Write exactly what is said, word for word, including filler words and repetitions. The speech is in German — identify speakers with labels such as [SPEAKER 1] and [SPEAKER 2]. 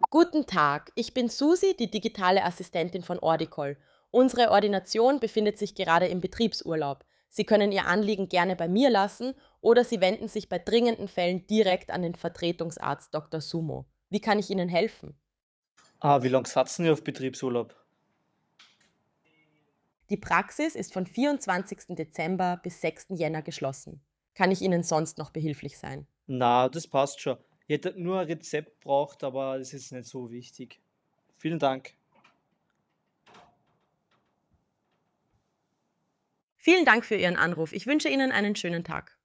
[SPEAKER 1] Guten Tag, ich bin Susi, die digitale Assistentin von Ordicol. Unsere Ordination befindet sich gerade im Betriebsurlaub. Sie können Ihr Anliegen gerne bei mir lassen oder Sie wenden sich bei dringenden Fällen direkt an den Vertretungsarzt Doktor Sumo. Wie kann ich Ihnen helfen?
[SPEAKER 2] Ah, wie lang seid ihr auf Betriebsurlaub?
[SPEAKER 1] Die Praxis ist von vierundzwanzigsten Dezember bis sechsten Jänner geschlossen. Kann ich Ihnen sonst noch behilflich sein?
[SPEAKER 2] Na, das passt schon. Ich hätte nur ein Rezept braucht, aber das ist nicht so wichtig. Vielen Dank.
[SPEAKER 1] Vielen Dank für Ihren Anruf. Ich wünsche Ihnen einen schönen Tag.